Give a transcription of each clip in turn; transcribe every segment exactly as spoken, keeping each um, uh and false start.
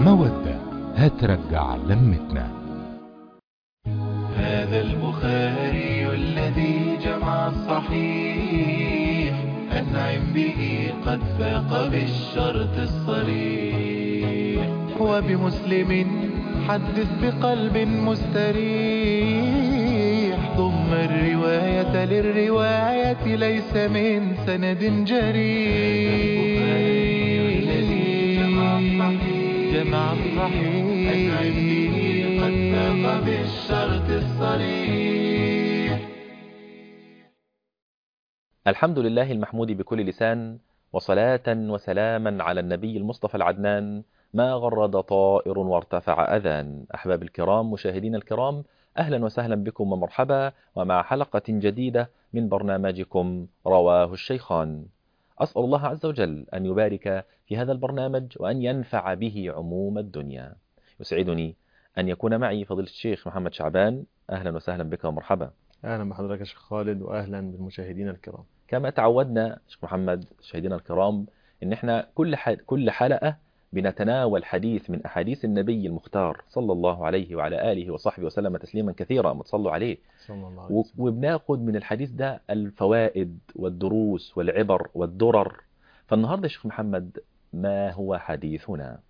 مودة هترجع لمتنا. هذا البخاري الذي جمع الصحيح أنعم به قد فاق بالشرط الصريح، وبمسلم حدث بقلب مستريح، ضم الرواية للرواية ليس من سند جريح. جمع الصحيح أنعم به قد فاق بالشرط الصريح. الحمد لله المحمود بكل لسان، وصلاة وسلاما على النبي المصطفى العدنان، ما غرد طائر وارتفع أذان. أحباب الكرام، مشاهدين الكرام، أهلا وسهلا بكم ومرحبا، ومع حلقة جديدة من برنامجكم رواه الشيخان. أسأل الله عز وجل أن يبارك في هذا البرنامج وأن ينفع به عموم الدنيا. يسعدني أن يكون معي فضيلة الشيخ محمد شعبان. أهلا وسهلا بك ومرحبا. أهلا بحضرتك يا شيخ خالد، وأهلا بالمشاهدين الكرام. كما تعودنا شيخ محمد، مشاهدينا الكرام، إن إحنا كل كل حلقة بنتناول حديث من أحاديث النبي المختار صلى الله عليه وعلى آله وصحبه وسلم تسليما كثيرا، متصلوا عليه، صلى الله عليه وسلم. وبناخد من الحديث ده الفوائد والدروس والعبر والدرر. فالنهاردة يا شيخ محمد، ما هو حديثنا؟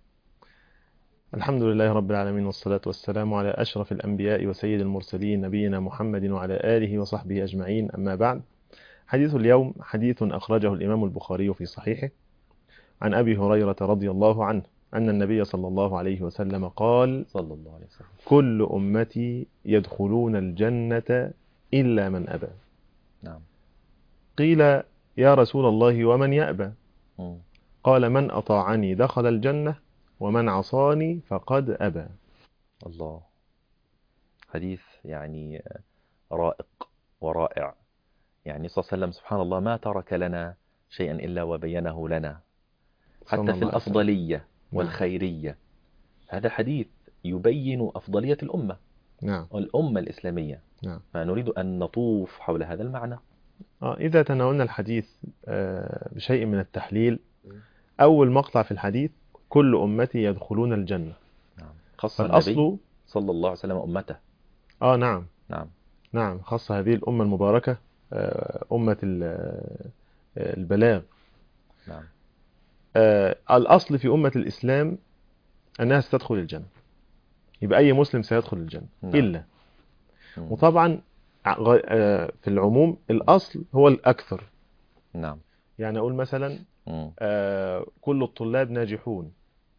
الحمد لله رب العالمين، والصلاة والسلام على أشرف الأنبياء وسيد المرسلين نبينا محمد وعلى آله وصحبه أجمعين، أما بعد. حديث اليوم حديث أخرجه الإمام البخاري في صحيحه عن أبي هريرة رضي الله عنه أن النبي صلى الله عليه وسلم قال: صلى الله عليه وسلم: كل أمتي يدخلون الجنة إلا من أبى. نعم. قيل: يا رسول الله ومن يأبى؟ م. قال: من أطاعني دخل الجنة، ومن عصاني فقد أبى. الله، حديث يعني رائق ورائع. يعني صلى الله عليه وسلم سبحان الله ما ترك لنا شيئا إلا وبينه لنا، حتى في الأفضلية والخيرية. هذا الحديث يبين أفضلية الأمة، نعم، والأمة الإسلامية. نعم. فنريد أن نطوف حول هذا المعنى. آه إذا تناولنا الحديث آه بشيء من التحليل، أول مقطع في الحديث: كل أمتي يدخلون الجنة. نعم. خص فالأصل النبي صلى الله عليه وسلم أمته. آه نعم، نعم، نعم. خص هذه الأمة المباركة، آه أمة البلاغ. نعم. آه الأصل في أمة الإسلام أنها ستدخل الجنة، يبقى أي مسلم سيدخل الجنة. نعم. إلا مم. وطبعا آه في العموم الأصل هو الأكثر. نعم. يعني أقول مثلا مم. آه كل الطلاب ناجحون،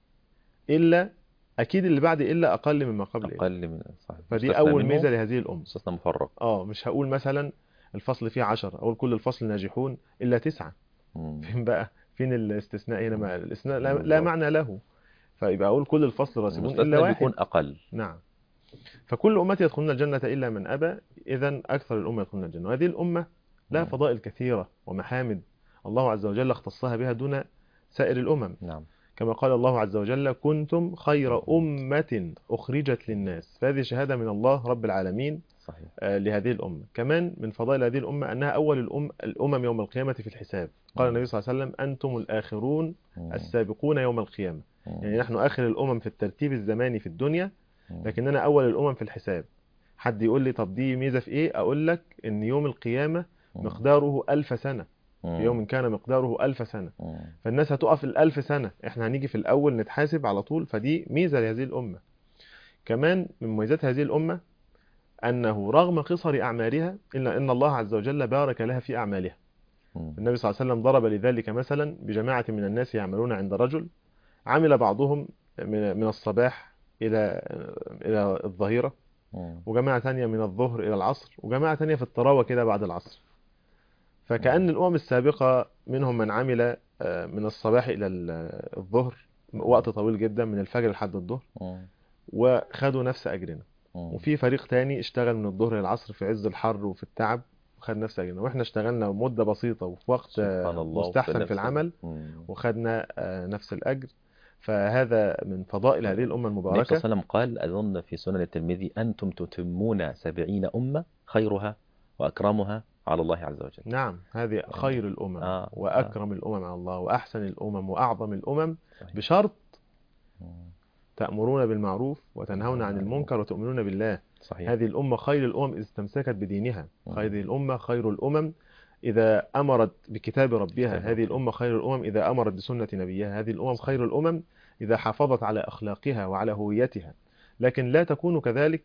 إلا أكيد اللي بعد إلا أقل مما قبل إلا. أقل من صحيح. فدي أول ميزة لهذه الأمة. مستثنى مفرق. آه مش هقول مثلا الفصل فيه عشر، أقول كل الفصل ناجحون إلا تسعة. مم. فين بقى؟ فين الاستثناء هنا؟ ما الاستثناء لا, بالضبط. لا معنى له. فيبقى أقول كل الفصل راسبون إلا المستثنى واحد. بيكون أقل. نعم. فكل أمتي يدخلون الجنة إلا من أبى، إذن أكثر الأمة يدخلون الجنة. وهذه الأمة لها مم. فضائل كثيرة ومحامد الله عز وجل اختصها بها دون سائر الأمم. نعم. كما قال الله عز وجل: كنتم خير أمة أخرجت للناس. فهذه شهادة من الله رب العالمين صحيح. آه لهذه الأمة. كمان من فضائل هذه الأمة أنها أول الأم الأمم يوم القيامة في الحساب. قال النبي صلى الله عليه وسلم: أنتم الآخرون مم. السابقون يوم القيامة. مم. يعني نحن آخر الأمم في الترتيب الزماني في الدنيا، مم. لكننا أول الأمم في الحساب. حد يقول لي طب دي ميزة في إيه؟ أقول لك إن يوم القيامة مم. مقداره ألف سنة. مم. في يوم كان مقداره ألف سنة. مم. فالناس هتقف الألف سنة، إحنا هنيجي في الأول نتحاسب على طول. فدي ميزة لهذه الأمة. كمان من مميزات هذه الأمة أنه رغم قصر أعمارها إلا أن الله عز وجل بارك لها في أعمالها. مم. النبي صلى الله عليه وسلم ضرب لذلك مثلا بجماعة من الناس يعملون عند رجل، عمل بعضهم من من الصباح إلى إلى الظهيرة، مم. وجماعة تانية من الظهر إلى العصر، وجماعة تانية في الطراوة كده بعد العصر. فكأن الأمم السابقة منهم من عمل من الصباح إلى الظهر وقت طويل جدا، من الفجر لحد الظهر، مم. وخدوا نفس أجرنا. مم. وفي فريق تاني اشتغل من الظهر إلى العصر في عز الحر وفي التعب وخد نفس أجرنا. وإحنا اشتغلنا مدة بسيطة وفي وقت سبحان الله، مستحسن وفي في العمل، مم. وخدنا نفس الأجر. فهذا من فضائل هذه الأمة النبي المباركة. صلى الله عليه وسلم قال، أظن في سنن الترمذي: أنتم تتمون سبعين أمة خيرها وأكرمها على الله عز وجل. نعم، هذه خير الأمم آه. وأكرم آه. الأمم على الله وأحسن الأمم وأعظم الأمم، صحيح. بشرط مم. تأمرون بالمعروف وتنهون عن المنكر وتؤمنون بالله. صحيح. هذه الأمة خير الأمم إذا استمسكت بدينها. هذه الأمة خير الأمم إذا أمرت بكتاب ربها. هذه الأمة خير الأمم إذا أمرت بسنة نبيها. هذه الأمم خير الأمم إذا حافظت على أخلاقها وعلى هويتها. لكن لا تكون كذلك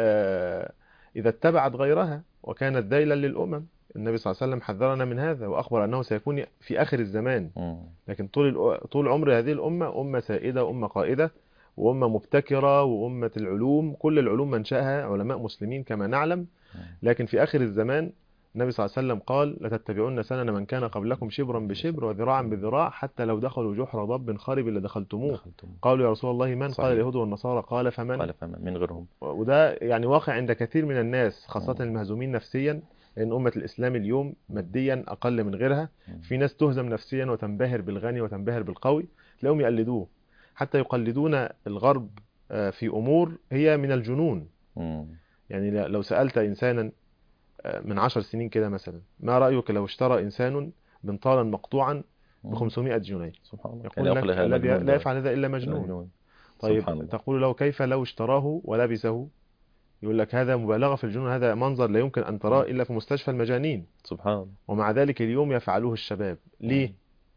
إذا اتبعت غيرها وكانت ذيلا للأمم. النبي صلى الله عليه وسلم حذرنا من هذا وأخبر أنه سيكون في آخر الزمان. لكن طول طول عمر هذه الأمة أمة سائدة، أمة قائدة، وأمة مبتكرة، وأمة العلوم. كل العلوم منشأها علماء مسلمين كما نعلم. لكن في آخر الزمان النبي صلى الله عليه وسلم قال: لتتبعون سنن من كان قبلكم شبرا بشبر وذراعا بذراع حتى لو دخلوا جحر ضب خارب لدخلتموه. قالوا: يا رسول الله من؟ صحيح. قال: اليهود والنصارى. قال: فمن؟ قال: فمن من غيرهم. وده يعني واقع عند كثير من الناس، خاصة المهزومين نفسيا، لأن أمة الإسلام اليوم ماديا أقل من غيرها. في ناس تهزم نفسيا وتنبهر بالغني وتنبهر بالقوي، تلاقيهم يقلدوه، حتى يقلدون الغرب في أمور هي من الجنون. يعني لو سألت إنسانا من عشر سنين كده مثلا: ما رأيك لو اشترى إنسان بنطالا مقطوعا ب خمسمائة جنيه؟ سبحان الله. يقول لك لا, لا يفعل هذا إلا مجنون. مجنون. طيب تقول له: كيف لو اشتراه ولبسه؟ يقول لك: هذا مبالغة في الجنون، هذا منظر لا يمكن أن تراه إلا في مستشفى المجانين. سبحان الله. ومع ذلك اليوم يفعلوه الشباب. ليه؟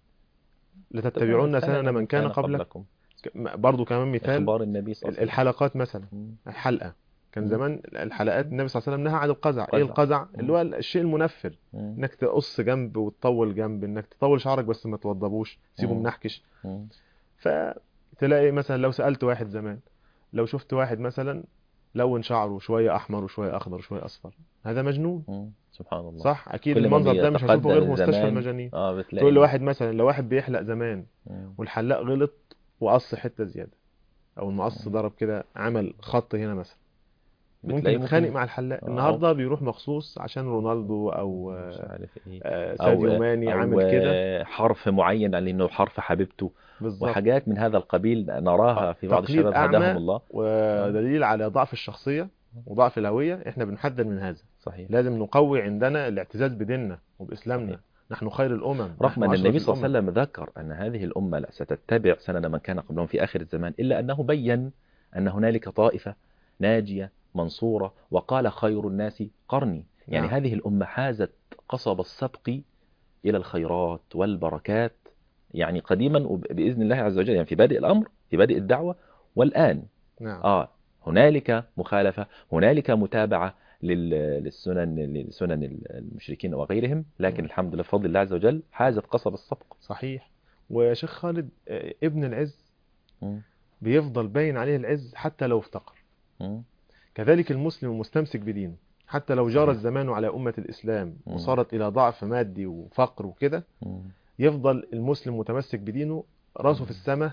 لتتبعون سنن من كان قبلكم. برضو كمان مثال إخبار النبي صلى الله عليه وسلم. الحلقات مثلا، الحلقة كان زمان الحلقات النبي صلى الله عليه وسلم نهى عن القزع. ايه القزع؟ اللي هو الشيء المنفر، انك تقص جنب وتطول جنب، انك تطول شعرك بس ما توضبوش، تسيبه منحكش. فتلاقي مثلا لو سألت واحد زمان، لو شفت واحد مثلا لون شعره شوية احمر وشوية اخضر وشوية اصفر، هذا مجنون. سبحان الله. صح؟ اكيد المنظر ده مش هشوفه غير في مستشفى المجانين. آه تقول لواحد مثلا، لو واحد بيحلق زمان والحلاق غلط وقص حتة زيادة، او المقص ضرب كده عمل خط هنا مثلا، ممكن يتخانق مع الحلاق. النهارده بيروح مخصوص عشان رونالدو او مش عارف ايه آه ساديو ماني عامل كده حرف معين لانه حرف حبيبته بالظبط، وحاجات من هذا القبيل نراها في بعض تقليد الشباب هداهم الله، ودليل على ضعف الشخصيه وضعف الهويه. احنا بنحذر من هذا. صحيح. لازم نقوي عندنا الاعتزاز بديننا وباسلامنا. صحيح. نحن خير الامم، رغم ان النبي صلى الله عليه وسلم ذكر ان هذه الامه لا ستتبع سنن من كان قبلهم في اخر الزمان، الا انه بين ان هنالك طائفه ناجيه منصورة، وقال: خير الناس قرني. يعني نعم. هذه الأمة حازت قصب السبق إلى الخيرات والبركات، يعني قديما بإذن الله عز وجل، يعني في بادئ الأمر، في بادئ الدعوة، والآن نعم. آه هنالك مخالفة، هنالك متابعة للسنن للسنن المشركين وغيرهم، لكن نعم. الحمد لله بفضل الله عز وجل حازت قصب السبق. صحيح. ويا شيخ خالد، ابن العز م. بيفضل باين عليه العز حتى لو افتقر. م. كذلك المسلم المستمسك بدينه، حتى لو جرى الزمان على أمة الإسلام وصارت إلى ضعف مادي وفقر وكده، يفضل المسلم متمسك بدينه راسه في السماء،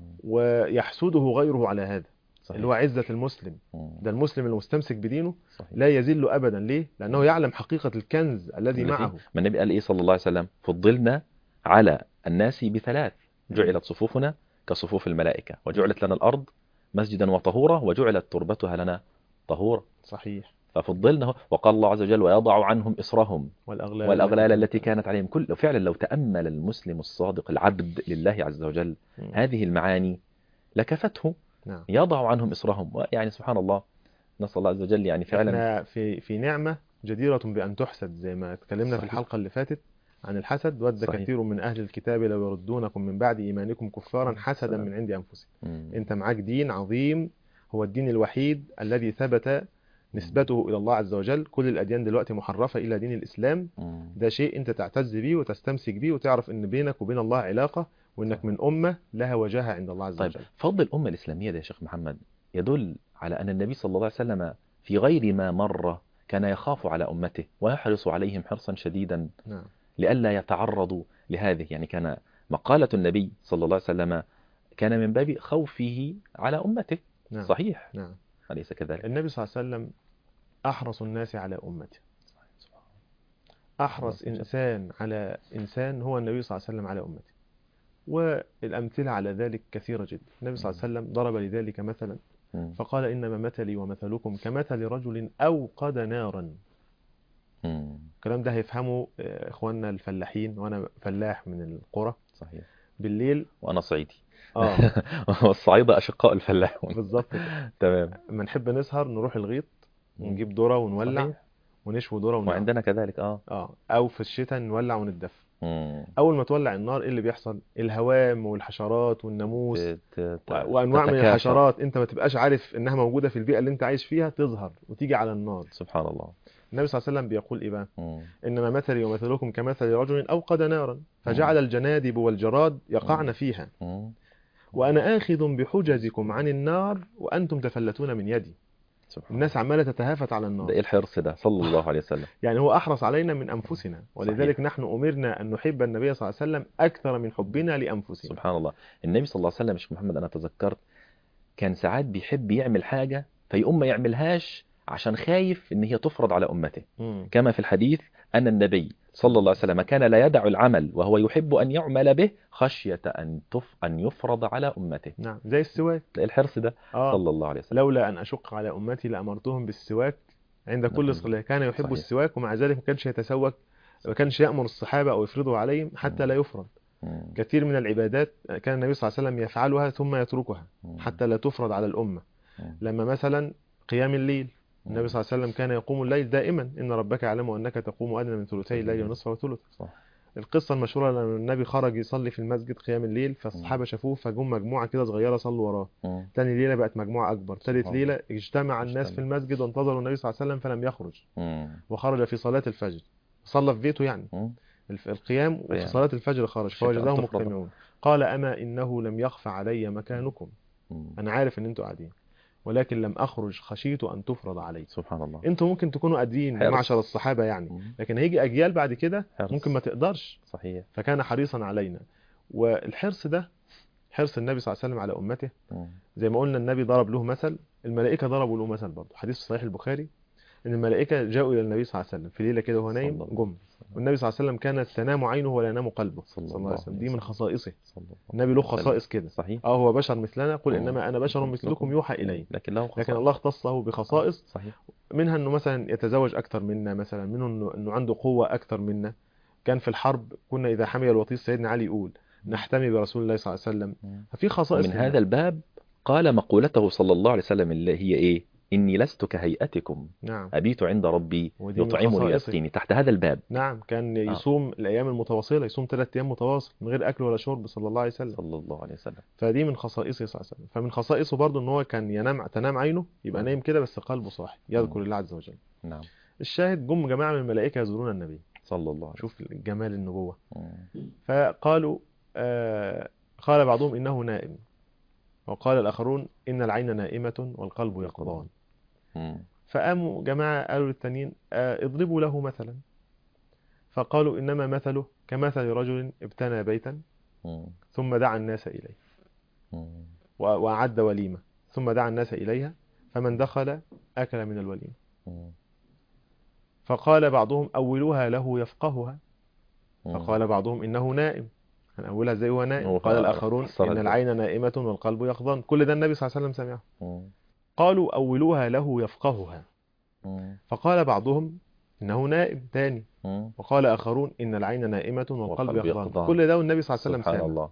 ويحسده غيره على هذا. صحيح. اللي هو عزة المسلم. ده المسلم المستمسك بدينه. صحيح. لا يزل أبدا. ليه؟ لأنه يعلم حقيقة الكنز الذي معه. ما النبي قال إيه صلى الله عليه وسلم؟ فضلنا على الناس بثلاث: جعلت صفوفنا كصفوف الملائكة، وجعلت لنا الأرض مسجدا وطهورا، وجعلت تربتها لنا طهورا. صحيح. ففضلنا. وقال الله عز وجل: ويضع عنهم إصرهم والأغلال, والأغلال التي كانت عليهم. كل فعلا لو تأمل المسلم الصادق العبد لله عز وجل م. هذه المعاني لكفته. نعم. يضع عنهم إصرهم. يعني سبحان الله، نسأل الله عز وجل يعني فعلا احنا في في نعمة جديرة بأن تحسد، زي ما اتكلمنا صحيح. في الحلقة اللي فاتت عن الحسد. ود كثير من أهل الكتاب لو يردونكم من بعد إيمانكم كفارا حسدا صحيح. من عند أنفسهم. م. أنت معاك دين عظيم، هو الدين الوحيد الذي ثبت نسبته إلى الله عز وجل. كل الأديان دلوقتي محرفة إلى دين الإسلام. ده شيء أنت تعتز به وتستمسك به، وتعرف أن بينك وبين الله علاقة، وأنك من أمة لها وجاهة عند الله عز وجل. طيب، فضل الأمة الإسلامية ده يا شيخ محمد يدل على أن النبي صلى الله عليه وسلم في غير ما مر كان يخاف على أمته ويحرص عليهم حرصا شديدا. نعم. لئلا يتعرضوا لهذه. يعني كان مقالة النبي صلى الله عليه وسلم كان من باب خوفه على أمته. نعم. صحيح. نعم. أليس كذلك؟ النبي صلى الله عليه وسلم أحرص الناس على أمته. أحرص إنسان على إنسان هو النبي صلى الله عليه وسلم على أمته. والأمثلة على ذلك كثيرة جدا. النبي صلى الله عليه وسلم ضرب لذلك مثلا فقال: إنما مثلي ومثلكم كمثل رجل أوقد نارا. الكلام ده هيفهمه إخواننا الفلاحين، وأنا فلاح من القرى. صحيح. بالليل. وانا صعيدي اه والصعيدة اشقاء الفلاحون. بالظبط كده. تمام. لما نحب نسهر نروح الغيط مم. ونجيب ذرة ونولع صحيح. ونشوي ذرة ونقعد. وعندنا كذلك اه اه او في الشتاء نولع وندفى. مم. اول ما تولع النار ايه اللي بيحصل؟ الهوام والحشرات والناموس ت- ت- و- وانواع من تتكاثر. الحشرات انت ما تبقاش عارف انها موجوده في البيئه اللي انت عايش فيها تظهر وتيجي على النار. سبحان الله. النبي صلى الله عليه وسلم بيقول ايه بقى؟ مم. انما مثلي ومثلكم كمثل رجل اوقد نارا فجعل الجنادب والجراد يقعن فيها مم. وانا اخذ بحجزكم عن النار وانتم تفلتون من يدي. سبحان الناس عماله تتهافت على ده النار. ايه الحرص ده صلى الله عليه وسلم. يعني هو احرص علينا من انفسنا، ولذلك صحيح. نحن امرنا ان نحب النبي صلى الله عليه وسلم اكثر من حبنا لانفسنا. سبحان الله. النبي صلى الله عليه وسلم يا شيخ محمد انا تذكرت كان ساعات بيحب يعمل حاجة فيقوم ما يعملهاش عشان خايف ان هي تفرض على امته. مم. كما في الحديث ان النبي صلى الله عليه وسلم كان لا يدع العمل وهو يحب ان يعمل به خشية ان تف ان يفرض على امته. نعم زي السواك. ده الحرص ده آه. صلى الله عليه وسلم. لولا ان اشق على امتي لامرتهم بالسواك عند كل نعم. صلاة. كان يحب صحيح. السواك ومع ذلك ما كانش يتسوك، ما كانش يأمر الصحابة او يفرضه عليهم حتى لا يفرض. مم. كثير من العبادات كان النبي صلى الله عليه وسلم يفعلها ثم يتركها مم. حتى لا تفرض على الأمة. مم. لما مثلا قيام الليل مم. النبي صلى الله عليه وسلم كان يقوم الليل دائما، إن ربك يعلم أنك تقوم أدنى من ثلثي الليل ونصفه وثلث. صح. القصة المشهورة لما النبي خرج يصلي في المسجد قيام الليل فالصحابة شافوه فجم مجموعة كده صغيرة صلوا وراه. مم. ثاني ليلة بقت مجموعة أكبر، ثالث سبحان ليلة اجتمع الناس اجتمع. في المسجد وانتظروا النبي صلى الله عليه وسلم فلم يخرج مم. وخرج في صلاة الفجر. صلى في بيته يعني مم. الف- القيام وفي قيام. صلاة الفجر خرج شكرا فوجدهم تفرض. مجتمعون. قال أما إنه لم يخف علي مكانكم، مم. أنا عارف إن أنتوا قاعدين ولكن لم أخرج خشيت أن تفرض علي. سبحان الله. أنتوا ممكن تكونوا قادرين حرص. معشر الصحابة يعني، مم. لكن هيجي أجيال بعد كده حرص. ممكن ما تقدرش، صحيح. فكان حريصا علينا. والحرص ده حرص النبي صلى الله عليه وسلم على أمته. مم. زي ما قلنا النبي ضرب له مثل، الملائكة ضربوا له مثل برضه. حديث في صحيح البخاري إن الملائكة جاءوا إلى النبي صلى الله عليه وسلم في ليلة كده وهو نايم صلى الله جم، والنبي صلى الله عليه وسلم كانت تنام عينه ولا ينام قلبه صلى صلى الله عليه وسلم. دي من وسلم. خصائصه. صلى الله النبي له عليه وسلم. خصائص كده. صحيح. اه هو بشر مثلنا، قل مم. انما انا بشر مثلكم يوحى الي، لكن له خصائص. لكن الله اختصه بخصائص صحيح. منها انه مثلا يتزوج اكثر منا، مثلا منه انه انه عنده قوه اكثر منا. كان في الحرب كنا اذا حمي الوطيس سيدنا علي يقول نحتمي برسول الله صلى الله عليه وسلم. مم. ففي خصائص ومن لله. هذا الباب قال مقولته صلى الله عليه وسلم اللي هي ايه إني لست كهيئتكم نعم أبيت عند ربي ودي من يطعمني خصائصه. ويسقيني. تحت هذا الباب نعم كان يصوم الايام المتواصله، يصوم ثلاث ايام متواصل من غير اكل ولا شرب صلى الله عليه وسلم. صلى الله عليه وسلم. فدي من خصائصه صلى الله عليه وسلم. فمن خصائصه برضه ان هو كان ينام تنام عينه، يبقى نايم كده بس قلبه صاحي يذكر الله عز وجل. نعم. الشاهد جم جماعه من الملائكه يزورون النبي صلى الله عليه شوف جمال النبوه. وسلم. فقالوا آه قال بعضهم إنه نائم وقال الآخرون إن العين نائمة والقلب يقظان. مم. فقاموا جماعة قالوا للتانيين آه اضربوا له مثلا، فقالوا إنما مثله كمثل رجل ابتنى بيتا مم. ثم دعا الناس إليه مم. و- وأعد وليمة ثم دعا الناس إليها فمن دخل أكل من الوليمة. مم. فقال بعضهم أولوها له يفقهها، مم. فقال بعضهم إنه نائم، هنقولها زي هو نائم. هو قال الآخرون فسرها إن إزاي؟ العين نائمة والقلب يقظان. كل ده النبي صلى الله عليه وسلم سمعه. مم. قالوا أولوها له يفقهها، مم. فقال بعضهم إنه نائم تاني، مم. وقال آخرون إن العين نائمة والقلب والقلب يقظان. يقظان. كل ده والنبي صلى الله عليه وسلم سبحان سامع. الله.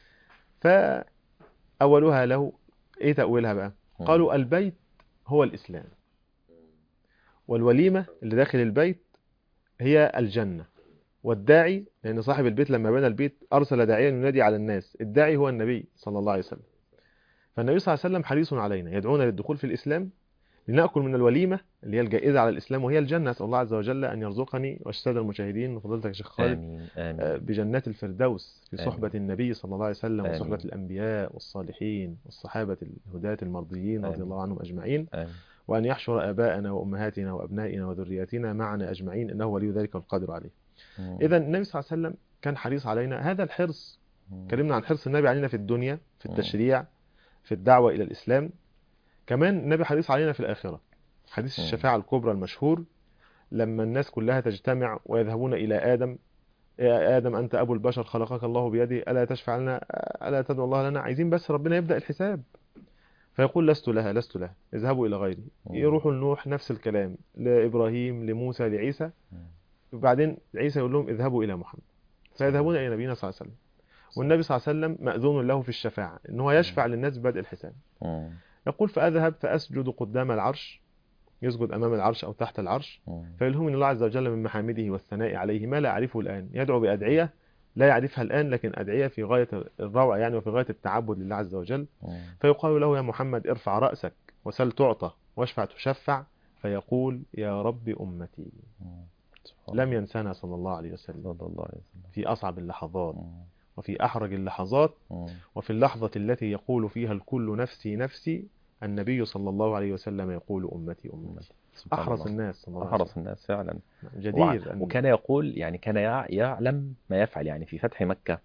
فأولوها له إيه تأويلها بقى؟ مم. قالوا البيت هو الإسلام، والوليمة اللي داخل البيت هي الجنة، والداعي لأن صاحب البيت لما بنى البيت أرسل داعيا ينادي على الناس، الداعي هو النبي صلى الله عليه وسلم. فالنبي صلى الله عليه وسلم حريص علينا، يدعونا للدخول في الإسلام لنأكل من الوليمة اللي هي الجائزة على الإسلام وهي الجنة. أسأل الله عز وجل أن يرزقني والسادة المشاهدين وفضيلتك يا شيخ خالد آمين آمين. آه، بجنات الفردوس في آمين. صحبة النبي صلى الله عليه وسلم آمين. وصحبة الأنبياء والصالحين والصحابة الهداة المرضيين رضي آمين. الله عنهم أجمعين، آمين. وأن يحشر آباءنا وأمهاتنا وأبنائنا وذرياتنا معنا أجمعين إنه ولي ذلك والقادر عليه. مم. إذا النبي صلى الله عليه وسلم كان حريص علينا. هذا الحرص مم. كلمنا عن حرص النبي علينا في الدنيا في مم. التشريع في الدعوة إلى الإسلام. كمان النبي حريص علينا في الآخرة. حديث مم. الشفاعة الكبرى المشهور لما الناس كلها تجتمع ويذهبون إلى آدم، يا آدم أنت أبو البشر خلقك الله بيده ألا تشفع لنا ألا تدعو الله لنا، عايزين بس ربنا يبدأ الحساب. فيقول لست لها لست لها اذهبوا إلى غيري. مم. يروحوا لنوح نفس الكلام، لإبراهيم لموسى لعيسى، مم. وبعدين عيسى يقول لهم اذهبوا إلى محمد، فيذهبون إلى نبينا صلى الله عليه وسلم. والنبي صلى الله عليه وسلم مأذون له في الشفاعة إن هو يشفع للناس ببدء الحساب. مم. يقول فأذهب فأسجد قدام العرش، يسجد أمام العرش أو تحت العرش، مم. فيلهمني الله عز وجل من محامده والثناء عليه ما لا أعرفه الآن. يدعو بأدعية لا يعرفها الآن، لكن أدعية في غاية الروعة يعني وفي غاية التعبد لله عز وجل. مم. فيقال له يا محمد ارفع رأسك وسل تعطى واشفع تشفع، فيقول يا رب أمتي. مم. سبحان لم الله. ينسانا صلى الله عليه وسلم صلى الله عليه وسلم. في أصعب اللحظات مم. وفي أحرج اللحظات، مم. وفي اللحظة التي يقول فيها الكل نفسي نفسي، النبي صلى الله عليه وسلم يقول أمتي أمتي. سبحان أحرص الله. الناس صلى الله عليه أحرص وسلم. الناس فعلا. جدير أن وكان يقول يعني كان يع- يعلم ما يفعل. يعني في فتح مكة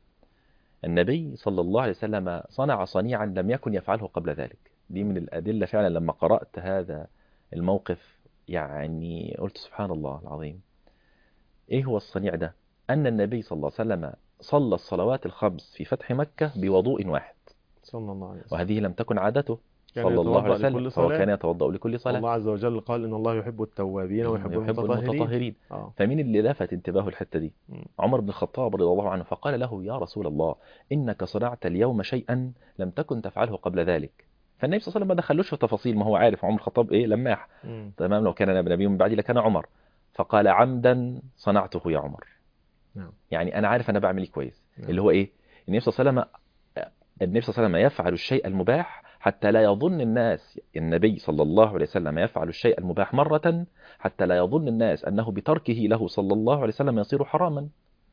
النبي صلى الله عليه وسلم صنع صنيعا لم يكن يفعله قبل ذلك. دي من الأدلة فعلا. لما قرأت هذا الموقف يعني قلت سبحان الله العظيم. إيه هو الصنيع ده؟ أن النبي صلى الله عليه وسلم صلى الصلوات الخمس في فتح مكة بوضوء واحد، صلى الله عليه وسلم. وهذه لم تكن عادته كان صلى الله عليه يتوضأ وسلم. لكل فهو صلاة. كان يتوضأ لكل صلاة. الله عز وجل قال إن الله يحب التوابين ويحب يحب المتطهرين. المتطهرين. آه. فمين اللي لفت انتباهه الحتة دي؟ مم. عمر بن الخطاب رضي الله عنه، فقال له يا رسول الله إنك صنعت اليوم شيئا لم تكن تفعله قبل ذلك. فالنبي صلى الله عليه وسلم ما دخلوش في تفاصيل، ما هو عارف عمر الخطاب إيه لماح. مم. تمام. لو كان نبي من بعدي لكان عمر. فقال عمدا صنعته يا عمر. نعم. يعني أنا عارف أنا بعمل إيه كويس. نعم. اللي هو إيه؟ النبي صلى الله عليه وسلم النبي صلى الله عليه وسلم يفعل الشيء المباح حتى لا يظن الناس. النبي صلى الله عليه وسلم يفعل الشيء المباح مرة حتى لا يظن الناس أنه بتركه له صلى الله عليه وسلم يصير حراما،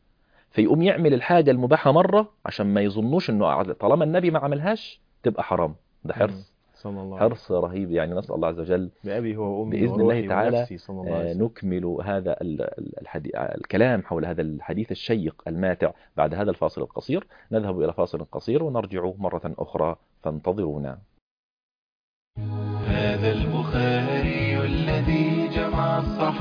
فيقوم يعمل الحاجة المباحة مرة عشان ما يظنوش أنه طالما النبي ما عملهاش تبقى حرام. ده حرص صلى الله عليه حرص رهيب. يعني نسأل الله عز وجل بأبي هو وأمي بإذن وروحي الله تعالى ونفسي صلى الله عليه آه، وسلم. نكمل هذا ال- ال- الحديث الكلام حول هذا الحديث الشيق الماتع بعد هذا الفاصل القصير. نذهب إلى فاصل قصير ونرجع مرة أخرى، فانتظرونا. هذا البخاري الذي جمع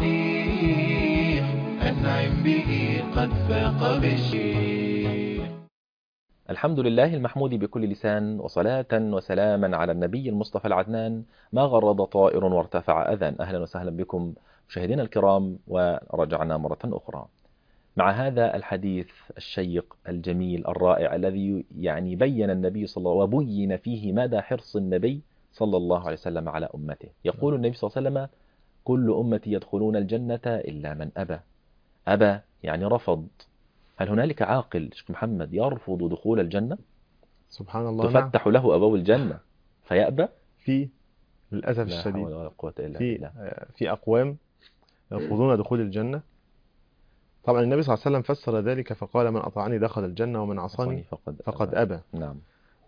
الصحيح أنعم به قد فاق بالشيخ. الحمد لله المحمود بكل لسان، وصلاة وسلاما على النبي المصطفى العدنان، ما غرد طائر وارتفع أذان. أهلا وسهلا بكم مشاهدينا الكرام، ورجعنا مرة أخرى مع هذا الحديث الشيق الجميل الرائع الذي يعني بين النبي صلى الله عليه وسلم وبين فيه مدى حرص النبي صلى الله عليه وسلم على أمته. يقول النبي صلى الله عليه وسلم كل أمتي يدخلون الجنة إلا من أبى. أبى يعني رفض. هل هنالك عاقل شيخ محمد يرفض دخول الجنة؟ سبحان الله. نعم. تفتح له أبواب الجنة فيأبى؟ في للأسف لا الشديد حول ولا قوة إلا في بالله. في أقوام يرفضون دخول الجنة. طبعا النبي صلى الله عليه وسلم فسر ذلك فقال من أطاعني دخل الجنة ومن عصاني فقد, فقد أبى. نعم.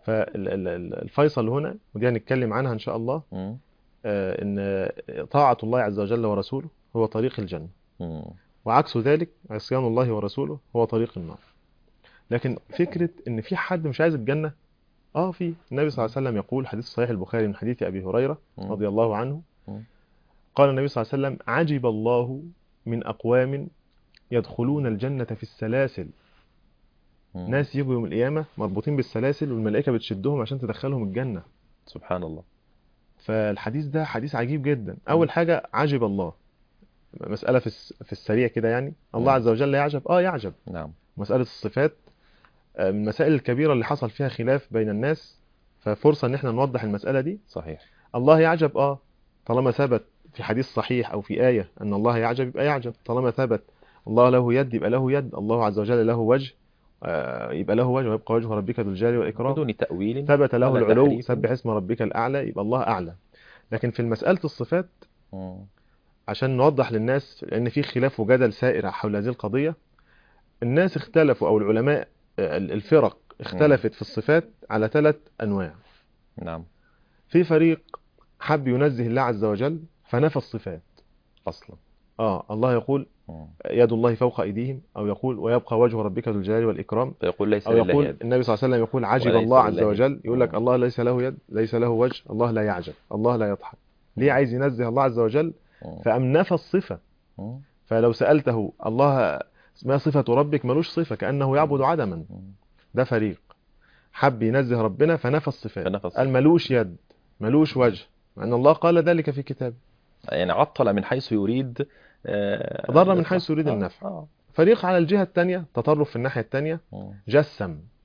فالفيصل هنا ودي هنتكلم عنها إن شاء الله مم. آه، إن طاعة الله عز وجل ورسوله هو طريق الجنة، مم. وعكس ذلك عصيان الله ورسوله هو طريق النار. لكن فكرة إن في حد مش عايز الجنة، آه في. النبي صلى الله عليه وسلم يقول حديث صحيح البخاري من حديث أبي هريرة مم. رضي الله عنه، مم. قال النبي صلى الله عليه وسلم عجب الله من أقوام يدخلون الجنة في السلاسل. مم. ناس يجوا يوم القيامة مربوطين بالسلاسل والملائكة بتشدهم عشان تدخلهم الجنة. سبحان الله. فالحديث ده حديث عجيب جدا. أول حاجة عجب الله، مسألة في الس- في السريع كده يعني. الله مم. عز وجل يعجب، آه يعجب. نعم. مسألة الصفات آه، من المسائل الكبيرة اللي حصل فيها خلاف بين الناس، ففرصة ان احنا نوضح المسألة دي. صحيح. الله يعجب، اه طالما ثبت في حديث صحيح او في آية ان الله يعجب يبقى يعجب. طالما ثبت الله له يد يبقى له يد. الله عز وجل له وجه آه، يبقى له وجه، ويبقى وجه ربك ذو الجلال والإكرام. بدون تأويل. ثبت له ولا العلو، تحريف. سبح اسم ربك الأعلى، يبقى الله أعلى. لكن في مسألة الصفات مم. عشان نوضح للناس، لأن في خلاف وجدل سائر حول هذه القضية. الناس اختلفوا أو العلماء آه، الفرق اختلفت في الصفات على ثلاث أنواع. نعم. في فريق حب ينزه الله عز وجل فنفى الصفات أصلا. اه الله يقول مم. يد الله فوق أيديهم، أو يقول ويبقى وجه ربك ذو الجلال والإكرام، فيقول ليس أو لله يقول يد. النبي صلى الله عليه وسلم يقول عجب وليس الله عز لله. وجل، يقول لك مم. الله ليس له يد، ليس له وجه، الله لا يعجب، الله لا يضحك. ليه عايز ينزه الله عز وجل؟ مم. فأم نفى الصفة. مم. فلو سألته الله ما صفة ربك ملوش صفة، كأنه يعبد عدما. مم. ده فريق حب ينزه ربنا فنفى الصفات، فنفى الصفات. قال ملوش يد ملوش وجه، مع أن الله قال ذلك في كتابه. يعني عطل من حيث يريد آه، ضر من حيث يريد آه، النفع. آه. فريق على الجهة الثانية تطرف في الناحية الثانية، مم. جسم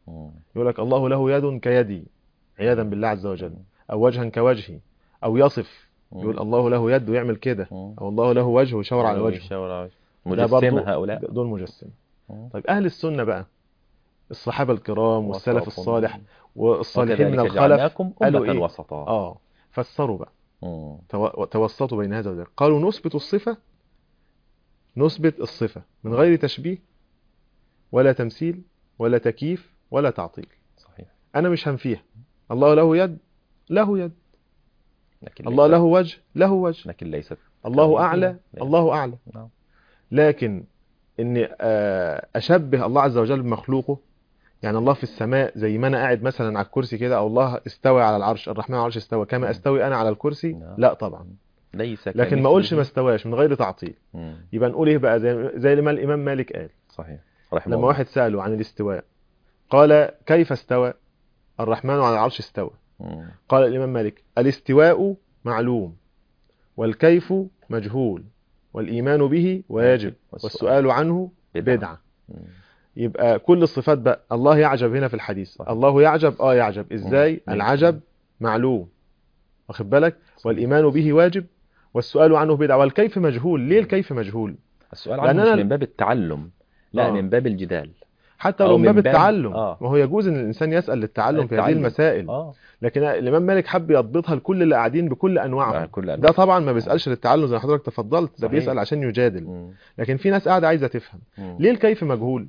مم. يقول لك الله له يد كيدي عياذا بالله عز وجل، أو وجها كوجهي، أو يصف يقول الله له يد ويعمل كده، مم. أو الله له وجه ويشاور على وجهه. يشاور على وجهه. ده برضو مجسمة هؤلاء. دول مجسم. مم. طيب أهل السنة بقى، الصحابة الكرام والسلف وسط. الصالح والصالحين من وكذلك الخلف جعلناكم قالوا أمة إيه؟ وسطا. آه فسروا بقى، مم. تو- توسطوا بين هذا وذاك. قالوا نثبت الصفة، نثبت الصفة من غير تشبيه ولا تمثيل ولا تكييف ولا تعطيل. صحيح. أنا مش هنفيها. الله له يد، له يد. لكن الله ليست- له وجه، له وجه. لكن ليست. الله كمثله. أعلى، ليست. الله أعلى. نعم. لكن إني آه، أشبه الله عز وجل بمخلوقه، يعني الله في السماء زي ما أنا قاعد مثلا على الكرسي كده، أو الله استوى على العرش، الرحمن على العرش استوى كما استوي أنا على الكرسي، نعم. لا طبعا. ليس لكن ما كمثله. أقولش ما استواش من غير تعطيل. مم. يبقى نقول إيه بقى؟ زي, زي ما الإمام مالك قال صحيح. رحمه لما الله. واحد سأله عن الاستواء، قال كيف استوى؟ الرحمن على العرش استوى. مم. قال الإمام مالك الاستواء معلوم، والكيف مجهول، والإيمان به واجب، والسؤال عنه بدعة. بدعة. مم. يبقى كل الصفات بقى الله يعجب هنا في الحديث. صحيح. الله يعجب، اه يعجب ازاي؟ مم. العجب معلوم، واخد بالك؟ والإيمان به واجب، والسؤال عنه بدعة، والكيف مجهول. ليه الكيف مجهول؟ السؤال لأن عنه مش أنا- من باب التعلم، لا آه. من باب الجدال. حتى أو لو من من باب باب- التعلم، آه. ما هو يجوز ان الانسان يسأل للتعلم في هذه التعلم. المسائل. اه لكن الامام مالك حب يضبطها لكل اللي قاعدين بكل مع انواعهم. كل أنواع. ده طبعا ما بيسألش للتعلم زي ما حضرتك تفضلت، ده صحيح. بيسأل عشان يجادل. مم. لكن في ناس قاعدة عايزة تفهم. مم. ليه الكيف مجهول؟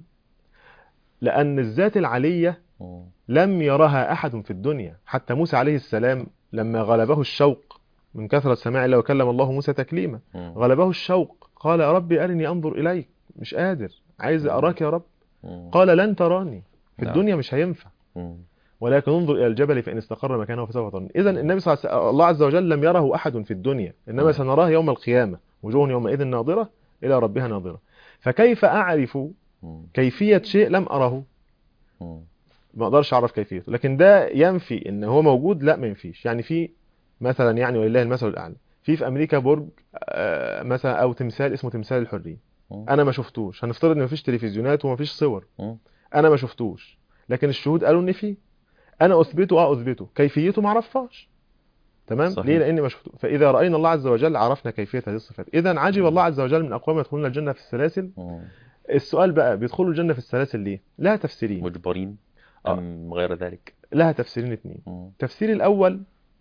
لأن الذات العلية مم. لم يرها أحد في الدنيا. حتى موسى عليه السلام لما غلبه الشوق من كثرة سماع الله، وكلم الله موسى تكليما، مم. غلبه الشوق قال يا ربي أرني أنظر إليك، مش قادر، عايز أراك يا رب. مم. قال لن تراني في نعم. الدنيا، مش هينفع، مم. ولكن انظر إلى الجبل فإن استقر مكانه فسوف تراني. إذا النبي صلى الله عليه وسلم الله عز وجل لم يره أحد في الدنيا، إنما مم. سنراه يوم القيامة، وجوه يومئذ ناظرة إلى ربها ناظرة. فكيف أعرف مم. كيفية شيء لم أره؟ مم. ما اقدرش اعرف كيفيته. لكن ده ينفي ان هو موجود؟ لا، ما ينفيش. يعني في مثلا، يعني ولله المثل الاعلى، في في امريكا برج آه، مثلا او تمثال اسمه تمثال الحريه، مم. انا ما شفتوش. هنفترض ان مفيش تلفزيونات ومفيش صور، مم. انا ما شفتوش، لكن الشهود قالوا ان في. انا اثبته، اه اثبته، كيفيته ما اعرفهاش. تمام. صحيح. ليه؟ لاني ما شفته. فاذا راينا الله عز وجل عرفنا كيفيه هذه الصفات. اذا عجب الله عز وجل من اقوام يدخلون الجنه في السلاسل. مم. السؤال بقى، بيدخلوا الجنه في السلاسل ليه؟ لها تفسيرين. مجبرين آه. أم غير ذلك؟ لها تفسيرين اثنين. مم. التفسير الأول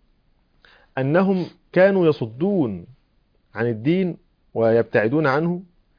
أنهم كانوا يصدون عن الدين ويبتعدون عنه،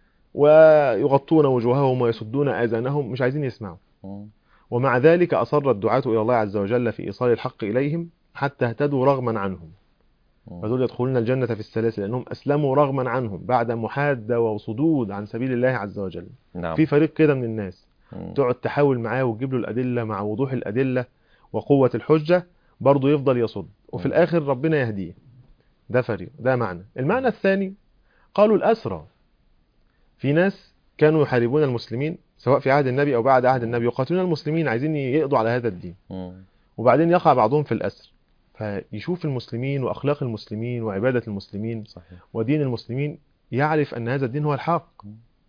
ويغطون وجوههم ويسدون آذانهم، مش عايزين يسمعوا. مم. ومع ذلك أصر الدعاة إلى الله عز وجل في إيصال الحق إليهم حتى اهتدوا رغما عنهم. مم. فدول يدخلون الجنة في السلاسل لأنهم أسلموا رغما عنهم بعد محادة وصدود عن سبيل الله عز وجل. نعم. في فريق كده من الناس مم. تقعد تحاول معاه وتجيب له الأدلة مع وضوح الأدلة وقوة الحجة، برضه يفضل يصد، وفي مم. الآخر ربنا يهديه. ده فريق. ده معنى. المعنى الثاني، قالوا الأسرى. في ناس كانوا يحاربون المسلمين سواء في عهد النبي أو بعد عهد النبي، يقاتلون المسلمين عايزين يقضوا على هذا الدين، مم. وبعدين يقع بعضهم في الأسر، فيشوف المسلمين وأخلاق المسلمين وعبادة المسلمين صحيح. ودين المسلمين، يعرف أن هذا الدين هو الحق،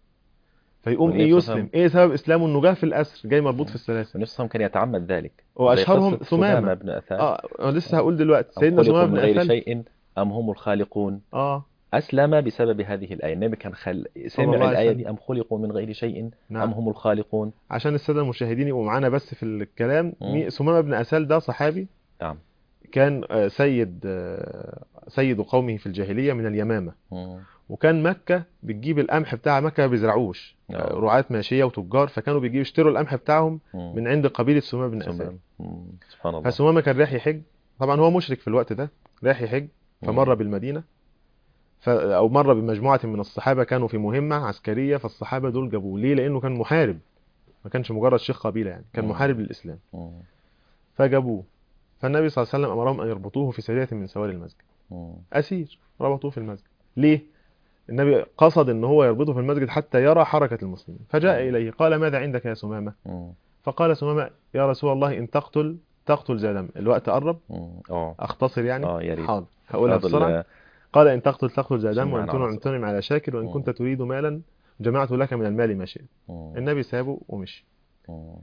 فيقوم والنبي إيه صلى الله عليه يسلم. إيه سبب إسلامه؟ إنه جاء في الأسر، جاي مربوط في السلاسل. النبي صلى الله عليه وسلم كان يتعمد ذلك. وأشهرهم زي قصة ثمامة. بن أثال. اه أنا لسه هقول دلوقتي أم سيدنا خلقوا ثمامة من بن غير أثال. شيء أم هم الخالقون. اه أسلم بسبب هذه الآية. النبي كان خل... الله سمع عليه الآية وسلم. دي، أم خلقوا من غير شيء نعم. أم هم الخالقون. عشان السادة المشاهدين يبقوا معانا بس في الكلام، مم. مي- ثمامة بن أثال ده صحابي، نعم. كان آه، سيد آه، سيد قومه في الجاهلية من اليمامة، مم. وكان مكة بتجيب القمح بتاع مكة ما بيزرعوش، آه. آه، رعاة ماشية وتجار، فكانوا بيجيبوا يشتروا القمح بتاعهم مم. من عند قبيلة ثمامة بن أثال. سبحان مم. سبحان الله. فثمامة كان رايح يحج، طبعا هو مشرك في الوقت ده، رايح يحج، فمر بالمدينة ف... أو مر بمجموعة من الصحابة كانوا في مهمة عسكرية، فالصحابة دول جابوه. ليه؟ لأنه كان محارب، ما كانش مجرد شيخ قبيلة، يعني كان مم. محارب للإسلام، مم. فجابوه. فالنبي صلى الله عليه وسلم أمرهم أن يربطوه في سرية من سوار المسجد، مم. أسير، ربطوه في المسجد. ليه؟ النبي قصد ان هو يربطه في المسجد حتى يرى حركة المسلمين، فجاء مم. إليه قال ماذا عندك يا ثمامة؟ مم. فقال ثمامة يا رسول الله إن تقتل تقتل ذا دم. الوقت قرب، مم. اه أختصر يعني. اه يا ريت. حاضر هقولها فاضل- بسرعة. قال إن تقتل تقتل ذا دم، سمعنا وإن تنعم على تنعم على شاكر، وإن مم. كنت تريد مالا جمعت لك من المال ما شئت. مم. النبي سابه ومشي، مم.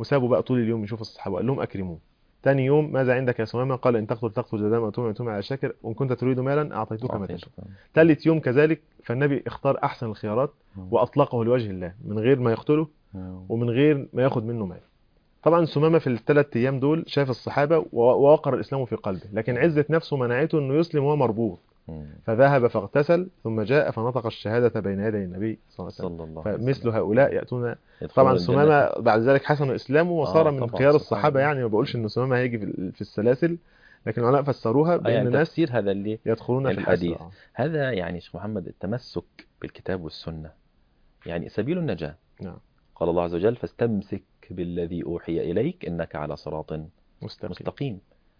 وسابوا بقى طول اليوم يشوف الصحابة، قال لهم أكرموه. تاني يوم ماذا عندك يا سمامة؟ قال إن تقتل تقتل جزاء وتؤمن وتؤمن على شاكر وإن كنت تريد مالا أعطيتك ما تشاء. ثالث يوم كذلك، فالنبي اختار أحسن الخيارات وأطلقه لوجه الله من غير ما يقتله ومن غير ما ياخد منه مال. طبعا سمامة في الثلاث أيام دول شاف الصحابة ووقر الإسلام في قلبه، لكن عزة نفسه منعته أنه يسلم وهو مربوط، فذهب فاغتسل ثم جاء فنطق الشهادة بين يدي النبي صلى الله عليه وسلم. فمثل هؤلاء يأتون. طبعا سمامة بعد ذلك حسن إسلامه وصار من خيار الصحابة، يعني ما بقولش أن سمامة هيجي في السلاسل، لكن العلماء فسروها بأن يعني ناس تفسير هذا اللي يدخلون في الحديث. الأسرع. هذا يعني شيخ محمد التمسك بالكتاب والسنة يعني سبيل النجاة. نعم. قال الله عز وجل فاستمسك بالذي أوحي إليك إنك على صراط مستقيم, مستقيم.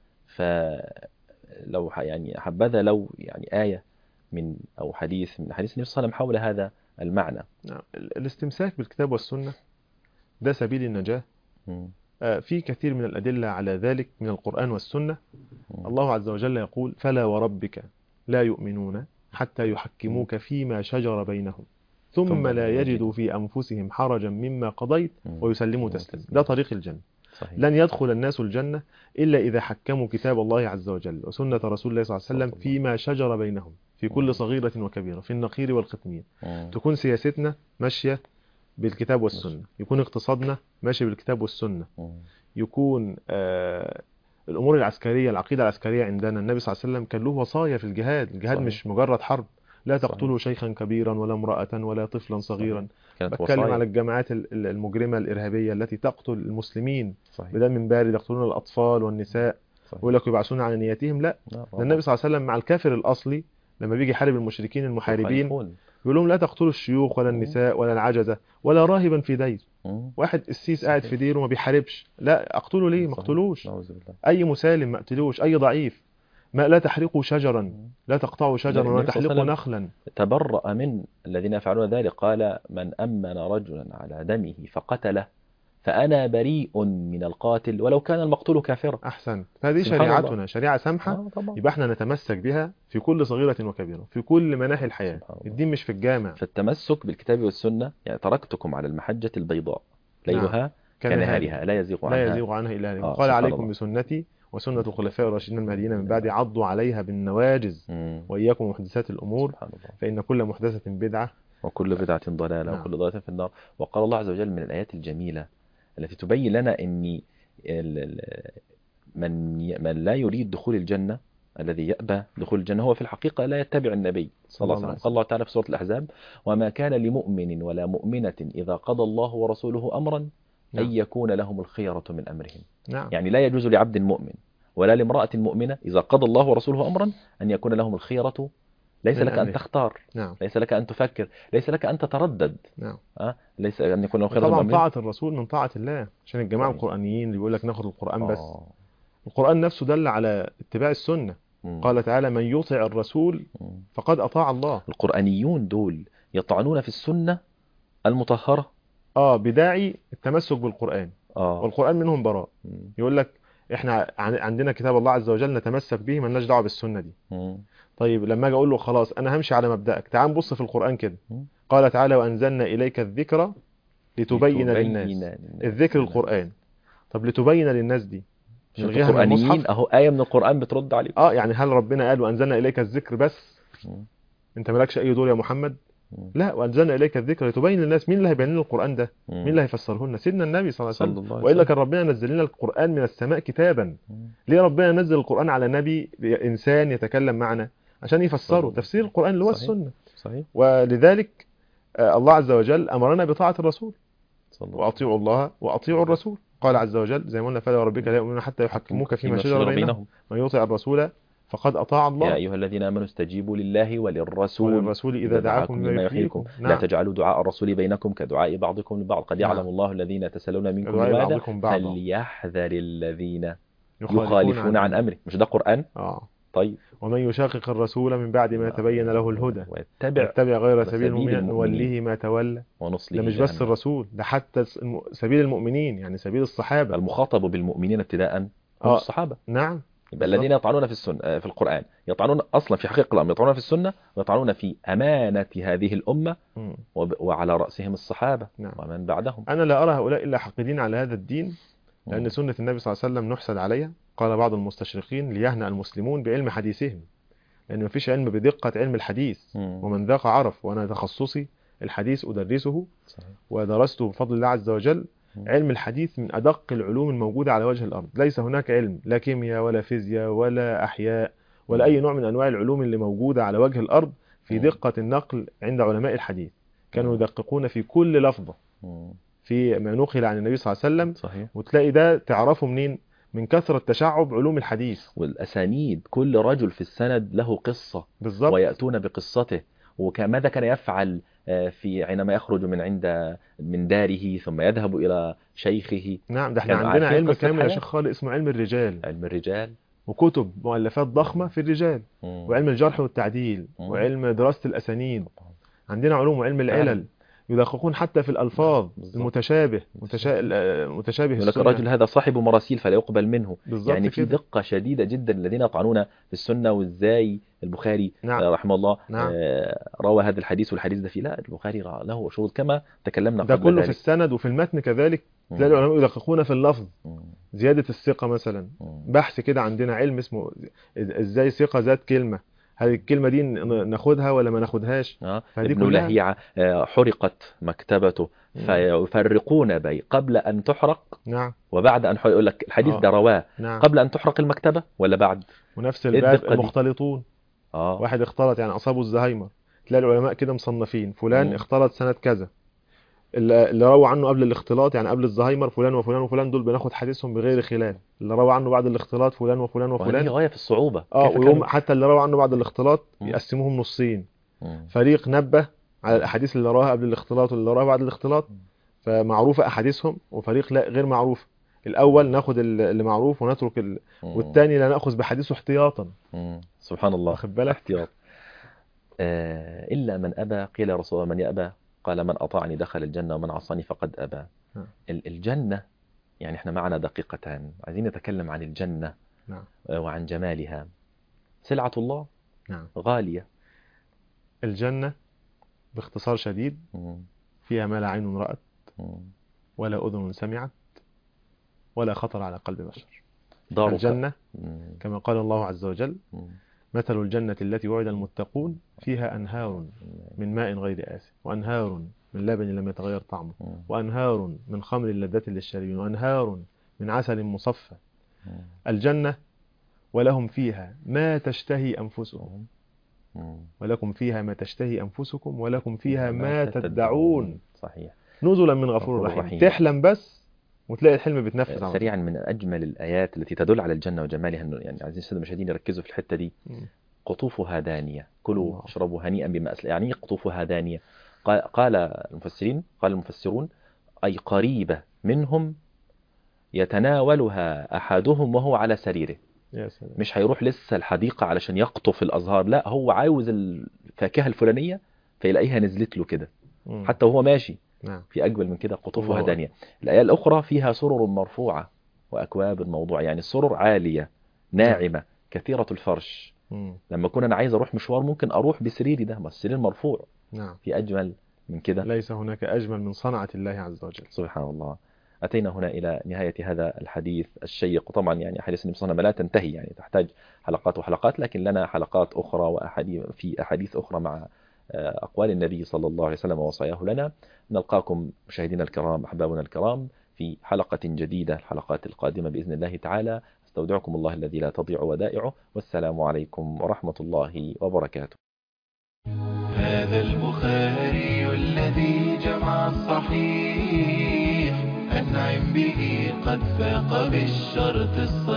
فلو يعني حبذا لو يعني آية من أو حديث من حديث النبي صلى الله عليه وسلم حول هذا المعنى. نعم. الاستمساك بالكتاب والسنة ده سبيل النجاة. م. في كثير من الأدلة على ذلك من القرآن والسنة. م. الله عز وجل يقول فلا وربك لا يؤمنون حتى يحكموك فيما شجر بينهم ثم, ثم لا يجدوا في أنفسهم حرجا مما قضيت ويسلموا تسليما. ده طريق الجنة. صحيح. لن يدخل الناس الجنة إلا إذا حكموا كتاب الله عز وجل وسنة رسول الله صلى الله عليه وسلم فيما شجر بينهم في كل صغيرة وكبيرة، في النقير والقطمير. تكون سياستنا ماشية بالكتاب والسنة، يكون اقتصادنا ماشي بالكتاب والسنة، يكون آه الأمور العسكرية، العقيدة العسكرية عندنا النبي صلى الله عليه وسلم كان له وصايا في الجهاد. الجهاد صحيح. مش مجرد حرب. لا تقتلوا شيخا كبيرا ولا امرأة ولا طفلا صغيرا. بتكلم على الجماعات المجرمة الإرهابية التي تقتل المسلمين بدم بارد، يقتلون الأطفال والنساء ويقول لك يبعثون على نياتهم. لا، النبي صلى الله عليه وسلم مع الكافر الأصلي لما بيجي يحارب المشركين المحاربين يقول لهم لا تقتلوا الشيوخ ولا النساء ولا العجزة ولا راهبا في دير. واحد السيس قاعد في ديره وما بيحاربش، لا اقتلوا ليه؟ ما اقتلوش. أي مسالم ما اقتلوش، أي ضعيف ما لا تحرقوا شجرا، لا تقطعوا شجرا ولا تحلقوا نخلا. تبرأ من الذين يفعلون ذلك، قال من أمن رجلا على دمه فقتله فأنا بريء من القاتل ولو كان المقتول كافرا. أحسن. هذه شريعتنا شريعة سمحة. آه يبقى احنا نتمسك بها في كل صغيرة وكبيرة في كل مناحي الحياة. الدين مش في الجامع. فالتمسك بالكتاب والسنة يعني تركتكم على المحجة البيضاء ليلها نعم. كنهارها لا يزيغ عنها لا يزيغ عنها إلا آه قال عليكم الله. بسنتي وسنة الخلفاء الراشدين المهديين من بعد عضوا عليها بالنواجز وإياكم محدثات الأمور فإن كل محدثة بدعة وكل بدعة ضلالة نعم. وكل ضلالة في النار. وقال الله عز وجل من الآيات الجميلة التي تبين لنا أن من من لا يريد دخول الجنة، الذي يأبى دخول الجنة هو في الحقيقة لا يتبع النبي صلى الله عليه وسلم. قال الله تعالى في سورة الأحزاب وما كان لمؤمن ولا مؤمنة إذا قضى الله ورسوله أمرا نعم. أن يكون لهم الخيرة من أمرهم. نعم. يعني لا يجوز لعبد مؤمن ولا لامرأة مؤمنة إذا قضى الله ورسوله أمرا أن يكون لهم الخيرة. ليس لك أن تختار. نعم. ليس لك أن تفكر، ليس لك أن تتردد. نعم. أه؟ ليس أن يكون لهم خيرة. طبعا طاعة الرسول من طاعة الله، عشان الجماعة طيب. القرآنيين اللي بيقول لك ناخد القرآن بس. آه. القرآن نفسه دل على اتباع السنة. مم. قال تعالى من يطع الرسول فقد أطاع الله. القرآنيون دول يطعنون في السنة المطهرة آه بداعي التمسك بالقرآن. آه. والقرآن منهم براء. مم. يقول لك احنا عندنا كتاب الله عز وجل نتمسك به، ما لناش دعوه بالسنه دي. مم. طيب لما اجي اقول له خلاص انا همشي على مبدأك، تعال نبص في القرآن كده. قال تعالى وانزلنا اليك الذكر لتبين, لتبين للناس. للناس الذكر القرآن. طب لتبين للناس دي نلغيها من المصحف اهو آية من القرآن بترد عليك. اه يعني هل ربنا قال وانزلنا اليك الذكر بس؟ مم. انت مالكش اي دور يا محمد؟ مم. لا، وانزلنا اليك الذكر لتبين للناس. مين اللي هيبين لنا القرآن ده؟ مم. مين اللي هيفسره لنا؟ سيدنا النبي صلى الله عليه وسلم. والا كان ربنا نزل لنا القرآن من السماء كتابا. مم. ليه ربنا نزل القرآن على نبي انسان يتكلم معنا؟ عشان يفسره. تفسير القرآن اللي هو السنة. صحيح. ولذلك الله عز وجل امرنا بطاعة الرسول واطيعوا الله واطيعوا الرسول. قال عز وجل زي ما قلنا فلا وربك لا يؤمنون حتى يحكموك فيما شجر بينهم من يطع الرسول فقد أطاع الله. يا أيها الذين آمنوا استجيبوا لله وللرسول وللرسول إذا دعاكم لما يحييكم. نعم. لا تجعلوا دعاء الرسول بينكم كدعاء بعضكم لبعض قد يعلم نعم. الله الذين تسألون منكم لماذا فليحذر الذين يخالفون عن أمره. مش ده قرآن؟ آه. طيب ومن يشاقق الرسول من بعد ما تبين له الهدى ويتبع, ويتبع غير سبيل المؤمنين نوليه ما تولى ونصليه. ده مش بس جهنم. الرسول ده حتى سبيل المؤمنين، يعني سبيل الصحابة. المخاطب بالمؤمنين ابتداء هم آه. الصحابة. نعم. يبقى الذين يطعنون في السنة في القرآن يطعنون أصلا في حقيقة الأمر، يطعنون في السنة ويطعنون في أمانة هذه الأمة، مم. وب- وعلى رأسهم الصحابة نعم. ومن بعدهم. أنا لا أرى هؤلاء إلا حاقدين على هذا الدين، لأن مم. سنة النبي صلى الله عليه وسلم نحسد عليها. قال بعض المستشرقين: ليهنأ المسلمون بعلم حديثهم، لأن مفيش علم بدقة علم الحديث. مم. ومن ذاق عرف، وأنا تخصصي الحديث أدرسه صحيح. ودرسته بفضل الله عز وجل. مم. علم الحديث من أدق العلوم الموجودة على وجه الأرض. ليس هناك علم، لا كيمياء ولا فيزياء ولا أحياء ولا أي نوع من أنواع العلوم اللي موجودة على وجه الأرض في مم. دقة النقل عند علماء الحديث. كانوا مم. يدققون في كل لفظة مم. في ما نقل عن النبي صلى الله عليه وسلم. صحيح. وتلاقي ده تعرفه منين؟ من كثرة تشعب علوم الحديث. والأسانيد، كل رجل في السند له قصة بالظبط. ويأتون بقصته، وماذا كان يفعل آه، في حينما يخرج من عند من داره ثم يذهب إلى شيخه. نعم، ده احنا كانوا عندنا عارفين علم قصة كامل يا حياة. شيخ خالد اسمه علم الرجال، علم الرجال. وكتب مؤلفات ضخمة في الرجال، مم. وعلم الجرح والتعديل، مم. وعلم دراسة الأسانيد. عندنا علوم وعلم العلل، يدققون حتى في الألفاظ بالظبط. المتشابه متشا... متشابه يقول لك السنة. الرجل هذا صاحب مراسيل فلا يقبل منه. بالظبط يعني في كده. دقة شديدة جدا الذين يطعنون في السنة. وازاي البخاري نعم. آه، رحمه الله نعم. آه، روى هذا الحديث والحديث ده فيه. لا، البخاري له شروط كما تكلمنا ده قبل كله ذلك. في السند وفي المتن كذلك. مم. تلاقي العلماء يدققون في اللفظ، مم. زيادة الثقة مثلا. مم. بحث كده عندنا علم اسمه ازاي ثقة ذات كلمة، هل الكلمة دي ن- ناخدها ولا ما ناخدهاش. آه. فدي ابن كلها. لهيعة آه، حرقت مكتبته مم. فيفرقون بين قبل أن تحرق نعم. وبعد أن حرق. يقول لك الحديث آه. ده رواه نعم. قبل أن تحرق المكتبة ولا بعد. ونفس إيه الباب الدقة دي؟ المختلطون. آه. واحد اختلط يعني أصابه الزهايمر، تلاقي العلماء كده مصنفين: فلان مم. اختلط سنة كذا. اللي اللي روى عنه قبل الاختلاط يعني قبل الزهايمر فلان وفلان وفلان، دول بناخد حديثهم بغير خلاف. اللي روى عنه بعد الاختلاط فلان وفلان وهذه وفلان. غاية في الصعوبة. اه كيف ويوم كانوا؟ حتى اللي روى عنه بعد الاختلاط مم. يقسموهم نصين: مم. فريق نبه على الاحاديث اللي رواها قبل الاختلاط واللي رواها بعد الاختلاط فمعروفة احاديثهم، وفريق لا غير معروف. الاول ناخد اللي معروف ونترك ال... مم. والثاني لا ناخذ بحديثه احتياطا. مم. سبحان الله. واخد بالك؟ احتياط. آه إلا من أبى. قيل يا رسول الله من يأبى؟ قال من أطاعني دخل الجنة ومن عصاني فقد أبى. نعم. ال- الجنة، يعني احنا معنا دقيقتان عايزين نتكلم عن الجنة. نعم. آه، وعن جمالها. سلعة الله نعم. غالية. الجنة باختصار شديد مم. فيها ما لا عين رأت مم. ولا أذن سمعت ولا خطر على قلب بشر. دار الجنة مم. كما قال الله عز وجل: مم. مثل الجنة التي وعد المتقون فيها أنهار من ماء غير آسن وأنهار من لبن لم يتغير طعمه مم. وأنهار من خمر لذة للشاربين وأنهار من عسل مصفى. مم. الجنة ولهم فيها ما تشتهي أنفسهم مم. ولكم فيها ما تشتهي أنفسكم ولكم فيها ما تدعون صحيح. نزلا من غفور غفور رحيم. رحيم. تحلم بس وتلاقي الحلم بيتنفذ على طول. سريعا، من أجمل الآيات التي تدل على الجنة وجمالها، إنه يعني عايزين السادة المشاهدين يركزوا في الحتة دي. مم. قطوفها دانية، كلوا الله. اشربوا هنيئا بما أسلف. يعني إيه قطوفها دانية؟ قال قال المفسرين قال المفسرون أي قريبة منهم يتناولها أحدهم وهو على سريره. يا سلام. مش هيروح لسه الحديقة علشان يقطف الأزهار، لا، هو عاوز الفاكهة الفلانية فيلاقيها نزلت له كده مم. حتى وهو ماشي. نعم. في أجمل من كده قطوفها الله. دانية. الآية الأخرى فيها سرر مرفوعة وأكواب موضوعة، يعني السرر عالية ناعمة كثيرة الفرش. مم. لما كنا أنا عايز أروح مشوار ممكن أروح بسريري ده، بس السرير مرفوع. نعم. في أجمل من كده. ليس هناك أجمل من صنعة الله عز وجل. سبحان الله. أتينا هنا إلى نهاية هذا الحديث الشيق. وطبعا يعني أحاديث النبي صلى الله عليه وسلم لا تنتهي، يعني تحتاج حلقات وحلقات، لكن لنا حلقات أخرى وأحاديث في أحاديث أخرى مع أقوال النبي صلى الله عليه وسلم ووصاياه لنا. نلقاكم مشاهدينا الكرام أحبابنا الكرام في حلقة جديدة، الحلقات القادمة بإذن الله تعالى. استودعكم الله الذي لا تضيع ودائعه، والسلام عليكم ورحمة الله وبركاته. هذا البخاري الذي جمع الصحيح أنعم به قد فاق بالشرط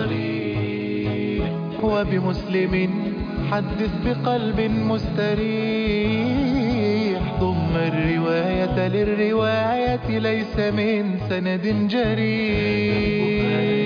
الصريح. وبمسلم حدث بقلب مستريح، ضم الرواية للرواية ليس من سند جريح.